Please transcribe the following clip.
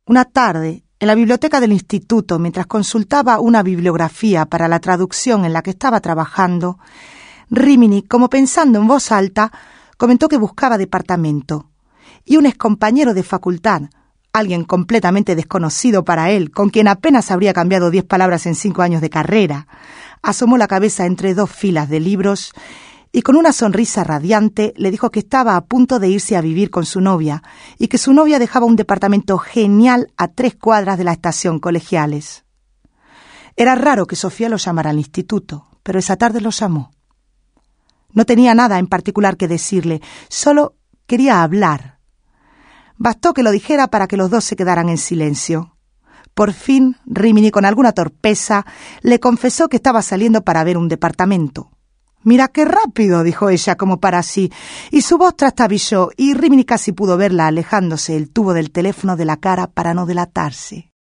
Una tarde, en la biblioteca del instituto, mientras consultaba una bibliografía para la traducción en la que estaba trabajando, Rimini, como pensando en voz alta, comentó que buscaba departamento. Y un excompañero de facultad, alguien completamente desconocido para él, con quien apenas habría cambiado 10 palabras en 5 años de carrera, asomó la cabeza entre 2 filas de libros y con una sonrisa radiante le dijo que estaba a punto de irse a vivir con su novia y que su novia dejaba un departamento genial a 3 cuadras de la estación Colegiales. Era raro que Sofía lo llamara al instituto, pero esa tarde lo llamó. No tenía nada en particular que decirle, solo quería hablar. Bastó que lo dijera para que los dos se quedaran en silencio. Por fin, Rimini, con alguna torpeza, le confesó que estaba saliendo para ver un departamento. «Mira qué rápido», dijo ella como para sí, y su voz trastabilló, y Rimini casi pudo verla alejándose el tubo del teléfono de la cara para no delatarse.